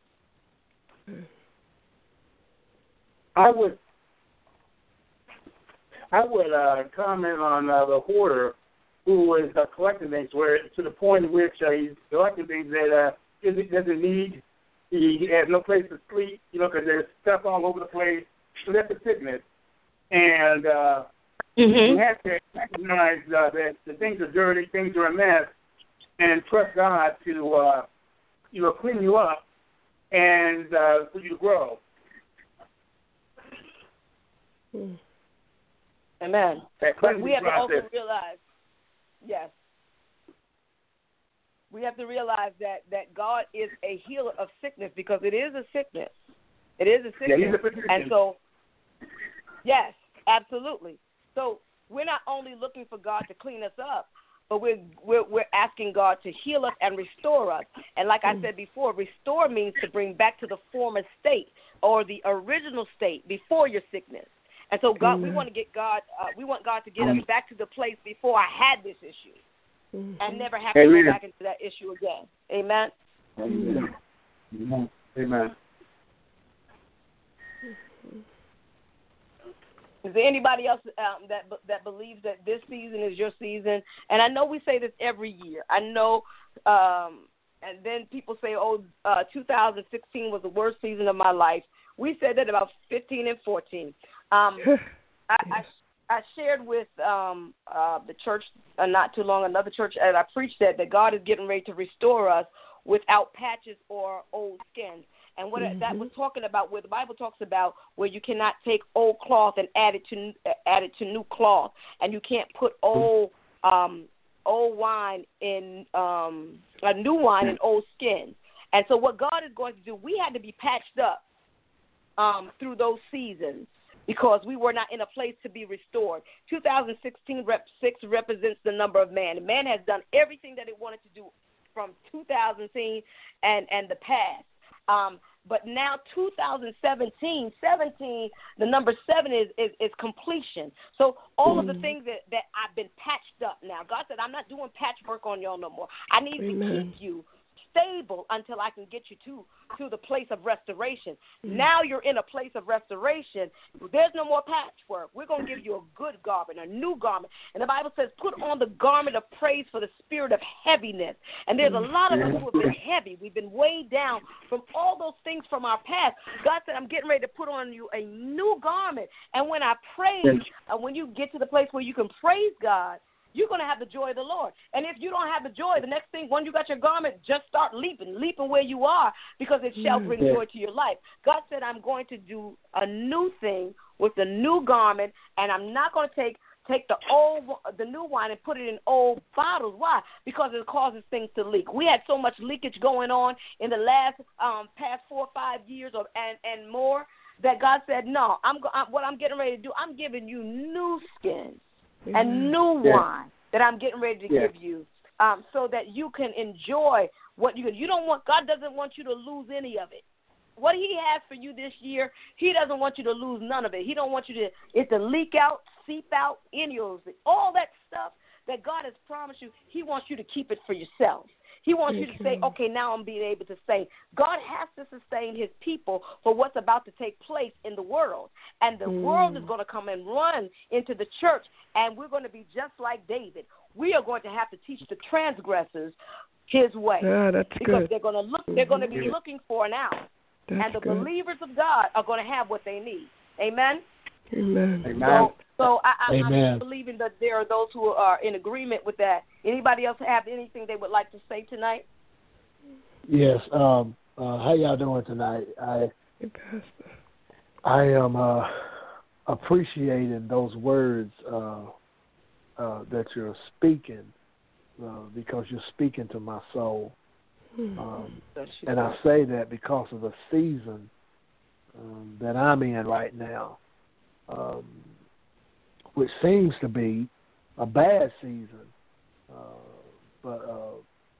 I would I would uh, comment on uh, the hoarder who was uh, collecting things, where to the point in which uh, he's collecting things that uh, he doesn't need. He has no place to sleep, you know, because there's stuff all over the place. So that's a sickness. And uh, mm-hmm. you have to recognize uh, that the things are dirty, things are a mess, and trust God to, uh, you know, clean you up and uh, for you to grow. Amen. But we have process. to also realize, yes, we have to realize that, that God is a healer of sickness, because it is a sickness. It is a sickness. Yeah, he's a physician. And so, yes, absolutely. So we're not only looking for God to clean us up, but we're, we're, we're asking God to heal us and restore us. And like I said before, restore means to bring back to the former state or the original state before your sickness. And so God, mm-hmm. we want to get God, uh, we want God to get us back to the place before I had this issue. Mm-hmm. And never have to Amen. go back into that issue again. Amen? Amen. Amen. Amen. Is there anybody else um, that that believes that this season is your season? And I know we say this every year. I know, um, and then people say, oh, uh, two thousand sixteen was the worst season of my life. We said that about fifteen and fourteen. Um, I, I I shared with um, uh, the church uh, not too long, another church, and I preached that, that God is getting ready to restore us without patches or old skins. And what mm-hmm. that was talking about, where the Bible talks about where you cannot take old cloth and add it to add it to new cloth, and you can't put old um, old wine in um, a new wine in old skins. And so what God is going to do, we had to be patched up um, through those seasons because we were not in a place to be restored. two thousand sixteen rep, six represents the number of man. And man has done everything that it wanted to do from two thousand and, and the past. Um, but now two thousand seventeen, seventeen, the number seven is, is, is completion. So all mm. of the things that, that I've been patched up now, God said, I'm not doing patchwork on y'all no more. I need Amen. to keep you stable until I can get you to, to the place of restoration. Mm. Now you're in a place of restoration. There's no more patchwork. We're going to give you a good garment, a new garment. And the Bible says, put on the garment of praise for the spirit of heaviness. And there's a lot of us who have been heavy. We've been weighed down from all those things from our past. God said, I'm getting ready to put on you a new garment. And when I praise, uh, when you get to the place where you can praise God, you're going to have the joy of the Lord. And if you don't have the joy, the next thing, when you got your garment, just start leaping, leaping where you are, because it shall bring yeah. joy to your life. God said, I'm going to do a new thing with the new garment, and I'm not going to take take the old, the new wine and put it in old bottles. Why? Because it causes things to leak. We had so much leakage going on in the last um, past four or five years or, and, and more that God said, no, I'm, I'm what I'm getting ready to do, I'm giving you new skins. Mm-hmm. And new yeah. wine that I'm getting ready to yeah. give you, um, so that you can enjoy what you you don't want. God doesn't want you to lose any of it. What He has for you this year, He doesn't want you to lose none of it. He don't want you to it to leak out, seep out, any of it. All that stuff that God has promised you, He wants you to keep it for yourself. He wants you to say, okay, now I'm being able to say, God has to sustain His people for what's about to take place in the world. And the mm. world is going to come and run into the church, and we're going to be just like David. We are going to have to teach the transgressors His way. Yeah, that's because good. they're going to look. They're going to be looking for an out. That's and the good. believers of God are going to have what they need. Amen? Amen. Amen. So, so I, I, Amen. I'm believing that there are those who are in agreement with that. Anybody else have anything they would like to say tonight? Yes. Um, uh, how y'all doing tonight? I I am uh, appreciating those words uh, uh, that you're speaking uh, because you're speaking to my soul. Um, and I say that because of the season um, that I'm in right now. Um, which seems to be a bad season. Uh, but uh,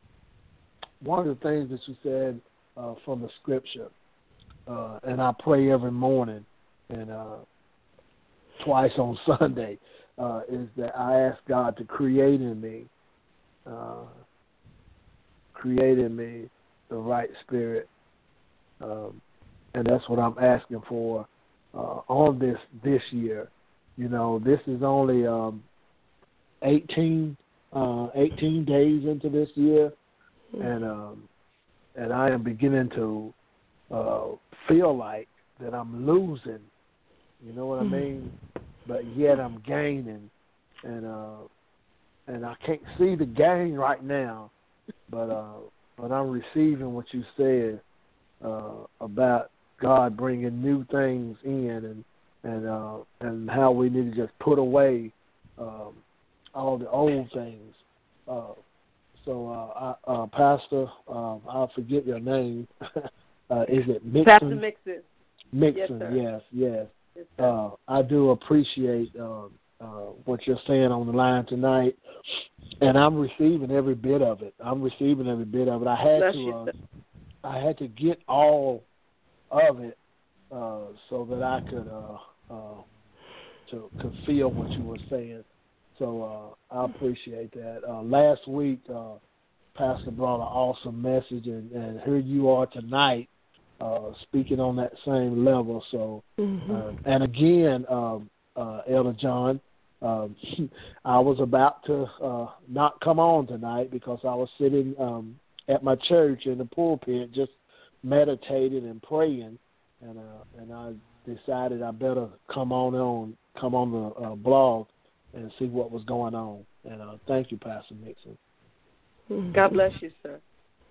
one of the things that you said uh, from the scripture, uh, and I pray every morning and uh, twice on Sunday, uh, is that I ask God to create in me, uh, create in me the right spirit. Um, and that's what I'm asking for uh, on this this year. You know, this is only um, eighteen, uh, eighteen days into this year, and um, and I am beginning to uh, feel like that I'm losing. You know what I mean? But yet I'm gaining, and uh, and I can't see the gain right now, but uh, but I'm receiving what you said uh, about God bringing new things in, and. And uh, and how we need to just put away um, all the old things. Uh, so, uh, I, uh, Pastor, um, I forget your name. uh, is it Mixon? Pastor Mixon. Mixon, yes, yes. yes. yes uh, I do appreciate uh, uh, what you're saying on the line tonight, and I'm receiving every bit of it. I'm receiving every bit of it. I had Bless to, you, uh, I had to get all of it uh, so that I could. Uh, Uh, to, to feel what you were saying. So uh, I appreciate that. Uh, last week, uh, Pastor brought an awesome message, and, and here you are tonight uh, speaking on that same level. So, mm-hmm. uh, and again, um, uh, Elder John, um, I was about to uh, not come on tonight because I was sitting um, at my church in the pulpit just meditating and praying, and uh, and I decided I better come on on come on the uh, blog and see what was going on. And uh, thank you, Pastor Mixon. God bless you, sir.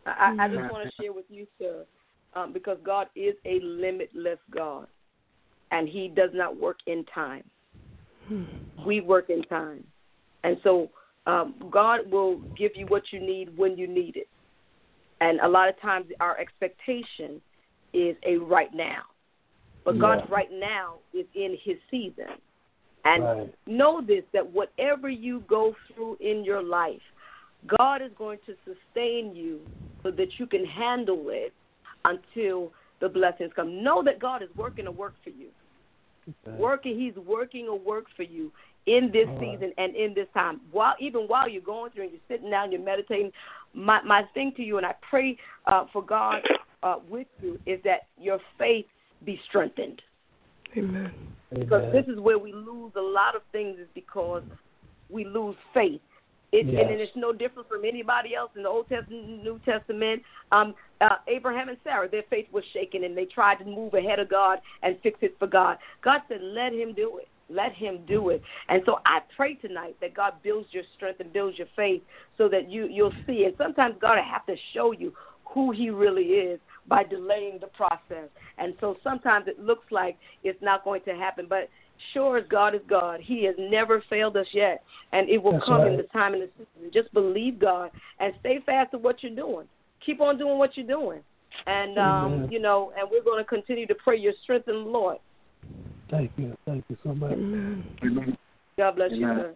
I, I just want to share with you, sir, um, because God is a limitless God, and he does not work in time. We work in time. And so um, God will give you what you need when you need it. And a lot of times our expectation is a right now. But yeah. God's right now is in his season. And right. know this, that whatever you go through in your life, God is going to sustain you so that you can handle it until the blessings come. Know that God is working a work for you. Okay. Working, he's working a work for you in this All season right. and in this time. While even while you're going through and you're sitting down, you're meditating, my my thing to you, and I pray uh, for God uh, with you, is that your faith be strengthened. Amen. Because Amen. this is where we lose a lot of things, is because we lose faith. It, yes. And it's no different from anybody else in the Old Testament, New Testament. Um, uh, Abraham and Sarah, their faith was shaken, and they tried to move ahead of God and fix it for God. God said, let him do it. Let him do it. And so I pray tonight that God builds your strength and builds your faith so that you, you'll see. And sometimes God will have to show you who he really is by delaying the process. And so sometimes it looks like it's not going to happen, but sure as God is God, he has never failed us yet, and it will That's come right. in the time and the season. Just believe God and stay fast to what you're doing. Keep on doing what you're doing. And, um, Amen. you know, and we're going to continue to pray your strength in the Lord. Thank you. Thank you so much. Amen. Amen. God bless you, Amen. sir.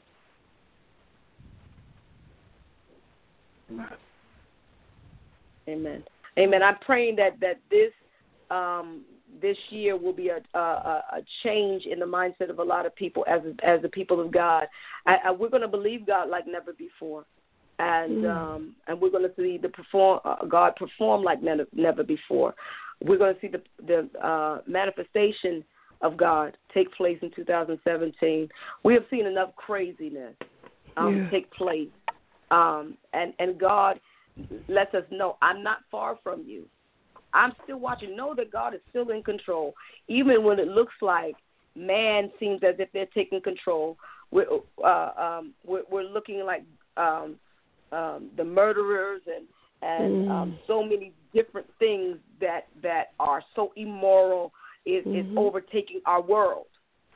Amen. Amen. Amen. I'm praying that, that this um, this year will be a, a, a change in the mindset of a lot of people as as the people of God. I, I, we're going to believe God like never before, and Mm. um, and we're going to see the perform uh, God perform like never, never before. We're going to see the the uh, manifestation of God take place in two thousand seventeen. We have seen enough craziness um, Yeah. take place, um, and and God lets us know, I'm not far from you. I'm still watching. Know that God is still in control, even when it looks like man seems as if they're taking control. We're uh, um, we're, we're looking like um, um, the murderers and and Mm. um, so many different things that that are so immoral is, Mhm. is overtaking our world,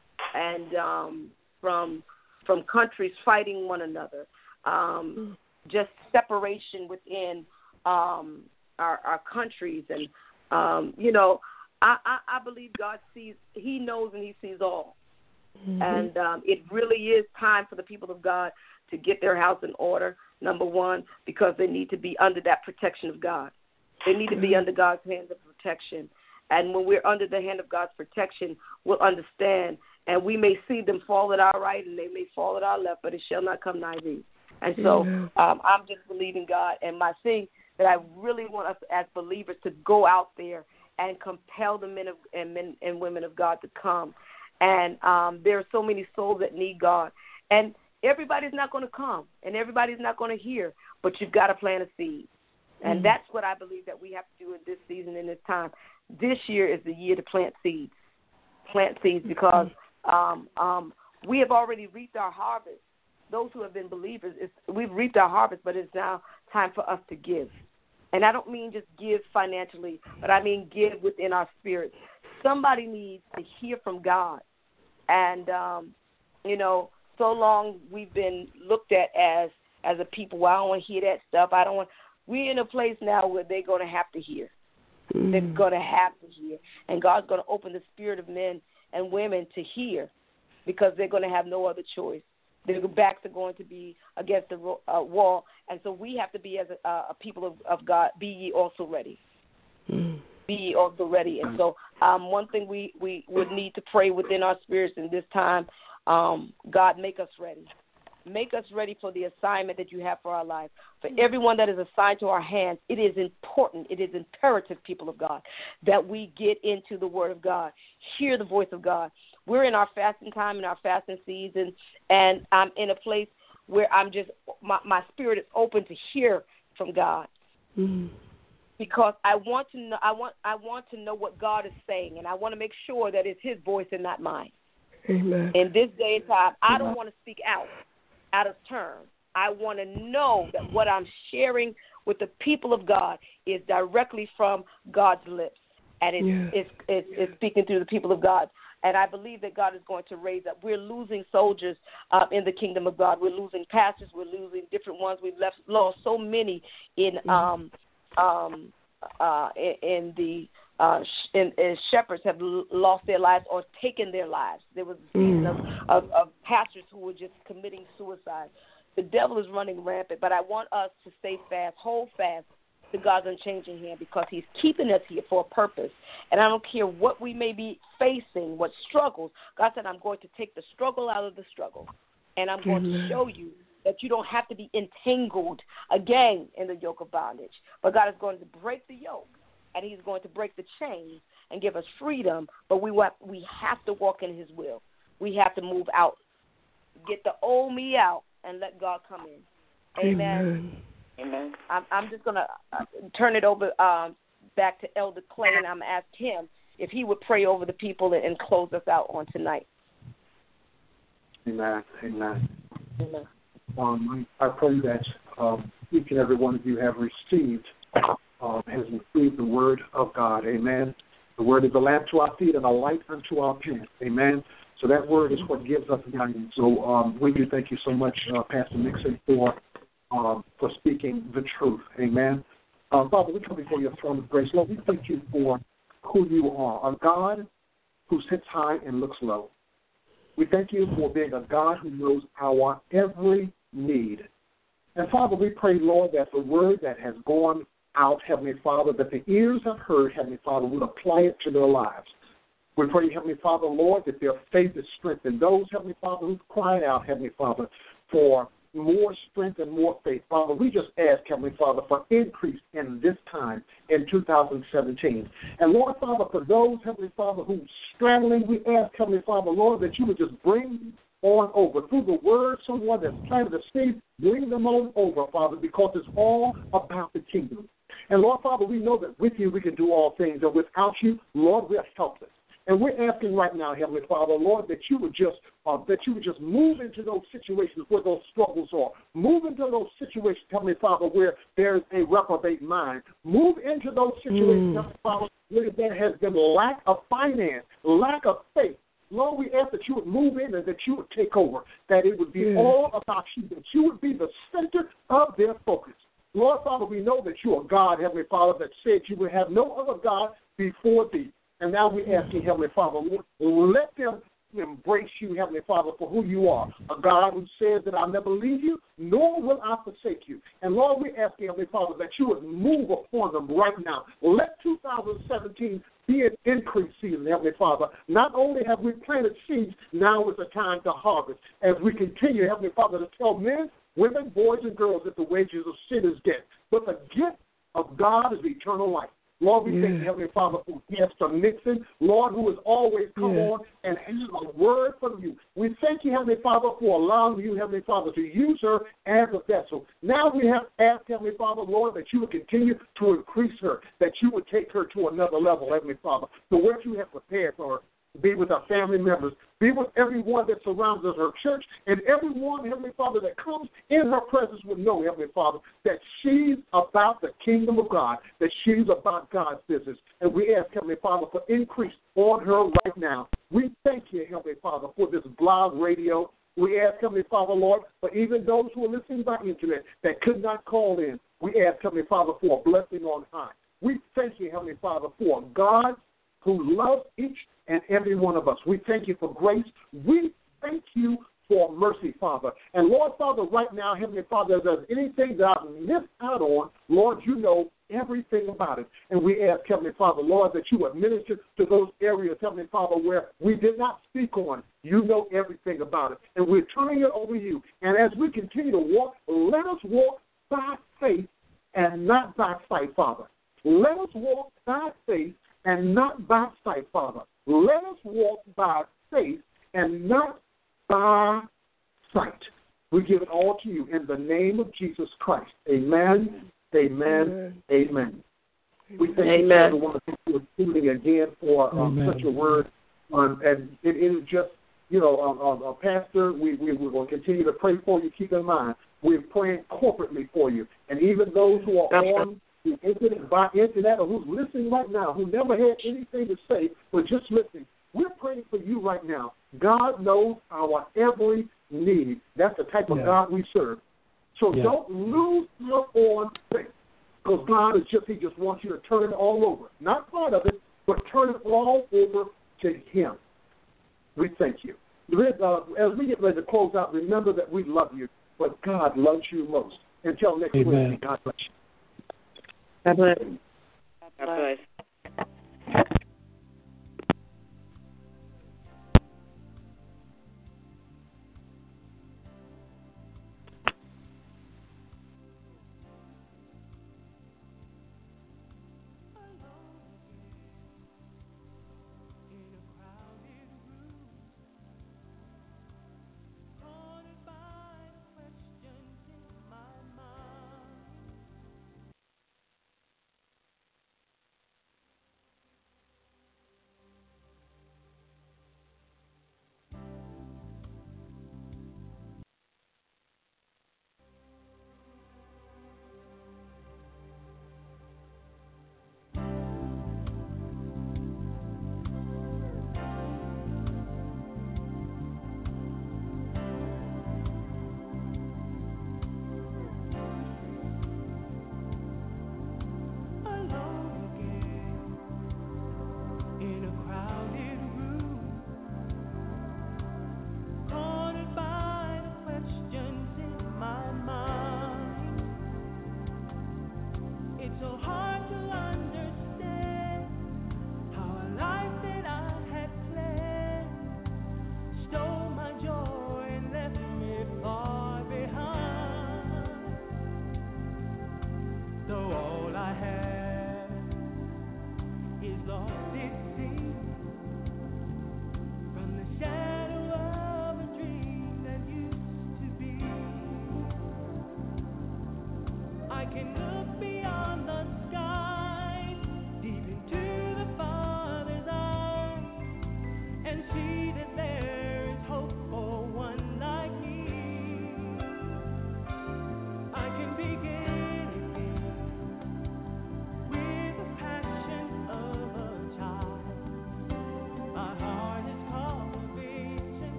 and um, from from countries fighting one another, um, Mm. just separation within um, our, our countries, and um, you know, I, I, I believe God sees, he knows and he sees all. Mhm. And um, it really is time for the people of God to get their house in order, number one, because they need to be under that protection of God. They need to be under God's hand of protection. And when we're under the hand of God's protection, we'll understand, and we may see them fall at our right and they may fall at our left, but it shall not come nigh thee. And so Amen. um, I'm just believing God. And my thing that I really want us as believers to go out there and compel the men of, and men and women of God to come. And um, there are so many souls that need God. And everybody's not going to come, and everybody's not going to hear, but you've got to plant a seed. And Mm. that's what I believe that we have to do in this season, in this time. This year is the year to plant seeds. Plant seeds because um, um, we have already reaped our harvest. Those who have been believers, it's, we've reaped our harvest, but it's now time for us to give. And I don't mean just give financially, but I mean give within our spirit. Somebody needs to hear from God. And, um, you know, so long we've been looked at as as a people, well, I don't want to hear that stuff. I don't want. We're in a place now where they're going to have to hear. Mm. They're going to have to hear. And God's going to open the spirit of men and women to hear because they're going to have no other choice. Their backs are going to be against the uh, wall. And so we have to be, as a, a people of, of God, be ye also ready. Mm. Be ye also ready. And so um, one thing we, we would need to pray within our spirits in this time, um, God, make us ready. Make us ready for the assignment that you have for our life. For everyone that is assigned to our hands, it is important, it is imperative, people of God, that we get into the Word of God, hear the voice of God. We're in our fasting time, in our fasting season, and I'm in a place where I'm just, my, my spirit is open to hear from God. Mm. Because I want to know, I want, I want to know what God is saying, and I want to make sure that it's His voice and not mine. Amen. In this day and time, I don't want to speak out, out of turn. I want to know that what I'm sharing with the people of God is directly from God's lips, and it's, yes. it's, it's, it's speaking through the people of God. And I believe that God is going to raise up. We're losing soldiers uh, in the kingdom of God. We're losing pastors. We're losing different ones. We've left, lost so many in um, um, uh, in, in the uh, sh- in, in shepherds have l- lost their lives or taken their lives. There was a season mm. of, of, of pastors who were just committing suicide. The devil is running rampant, but I want us to stay fast, hold fast to God's unchanging hand, because he's keeping us here for a purpose. And I don't care what we may be facing, what struggles. God said, I'm going to take the struggle out of the struggle, and I'm going Amen. to show you that you don't have to be entangled again in the yoke of bondage. But God is going to break the yoke, and he's going to break the chains and give us freedom, but we have, we have to walk in his will. We have to move out, get the old me out, and let God come in. Amen. Amen. Amen. I'm, I'm just going to uh, turn it over um, back to Elder Clay, and I'm going to ask him if he would pray over the people and, and close us out on tonight. Amen. Amen. Amen. Um, I pray that um, each and every one of you have received, um, has received the word of God. Amen. The word is a lamp to our feet and a light unto our path. Amen. So that word is what gives us guidance. So um, we do thank you so much, uh, Pastor Nixon, for Um, for speaking the truth. Amen. Um, Father, we come before your throne of grace. Lord, we thank you for who you are, a God who sits high and looks low. We thank you for being a God who knows our every need. And, Father, we pray, Lord, that the word that has gone out, Heavenly Father, that the ears have heard, Heavenly Father, would apply it to their lives. We pray, Heavenly Father, Lord, that their faith is strengthened. Those, Heavenly Father, who've cried out, Heavenly Father, for more strength and more faith. Father, we just ask, Heavenly Father, for increase in this time in two thousand seventeen. And, Lord, Father, for those, Heavenly Father, who are struggling, we ask, Heavenly Father, Lord, that you would just bring on over. Through the word, someone that's planted a seed, bring them on over, Father, because it's all about the kingdom. And, Lord, Father, we know that with you we can do all things, and without you, Lord, we are helpless. And we're asking right now, Heavenly Father, Lord, that you would just uh, that you would just move into those situations where those struggles are. Move into those situations, Heavenly Father, where there's a reprobate mind. Move into those situations, mm. Heavenly Father, where there has been lack of finance, lack of faith. Lord, we ask that you would move in and that you would take over, that it would be yeah. all about you, that you would be the center of their focus. Lord, Father, we know that you are God, Heavenly Father, that said you would have no other God before thee. And now we ask you, Heavenly Father, let them embrace you, Heavenly Father, for who you are, a God who says that I'll never leave you, nor will I forsake you. And, Lord, we ask you, Heavenly Father, that you would move upon them right now. Let two thousand seventeen be an increase season, Heavenly Father. Not only have we planted seeds, now is the time to harvest. As we continue, Heavenly Father, to tell men, women, boys, and girls that the wages of sin is death. But the gift of God is eternal life. Lord, we yeah. thank you, Heavenly Father, for Pastor Nixon, Lord, who has always come yeah. on and has a word from you. We thank you, Heavenly Father, for allowing you, Heavenly Father, to use her as a vessel. Now we have asked, Heavenly Father, Lord, that you would continue to increase her, that you would take her to another level, Heavenly Father, to what you have prepared for her. Be with our family members. Be with everyone that surrounds us, her church, and everyone, Heavenly Father, that comes in her presence would know, Heavenly Father, that she's about the kingdom of God, that she's about God's business. And we ask, Heavenly Father, for increase on her right now. We thank you, Heavenly Father, for this blog radio. We ask, Heavenly Father, Lord, for even those who are listening by internet that could not call in. We ask, Heavenly Father, for a blessing on high. We thank you, Heavenly Father, for God who loves each and every one of us. We thank you for grace. We thank you for mercy, Father. And, Lord, Father, right now, Heavenly Father, if there's anything that I've missed out on, Lord, you know everything about it. And we ask, Heavenly Father, Lord, that you would minister to those areas, Heavenly Father, where we did not speak on. You know everything about it. And we're turning it over to you. And as we continue to walk, let us walk by faith and not by sight, Father. Let us walk by faith and not by sight, Father. Let us walk by faith and not by sight. We give it all to you in the name of Jesus Christ. Amen, amen, amen. amen. We thank amen. you, everyone, for tuning again for um, such a word. Um, and it, it is just, you know, um, um, uh, Pastor, we, we, we're going to continue to pray for you. Keep in mind, We're praying corporately for you. And even those who are That's on the internet, by internet, or who's listening right now, who never had anything to say, but just listening, we're praying for you right now. God knows our every need. That's the type of yeah. God we serve. So yeah. don't lose out on faith, because God is just, he just wants you to turn it all over. Not part of it, but turn it all over to him. We thank you. Uh, as we get ready to close out, remember that we love you, but God loves you most. Until next Amen. week, God bless you. God bless. God bless.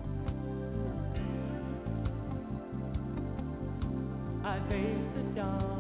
I face the dawn.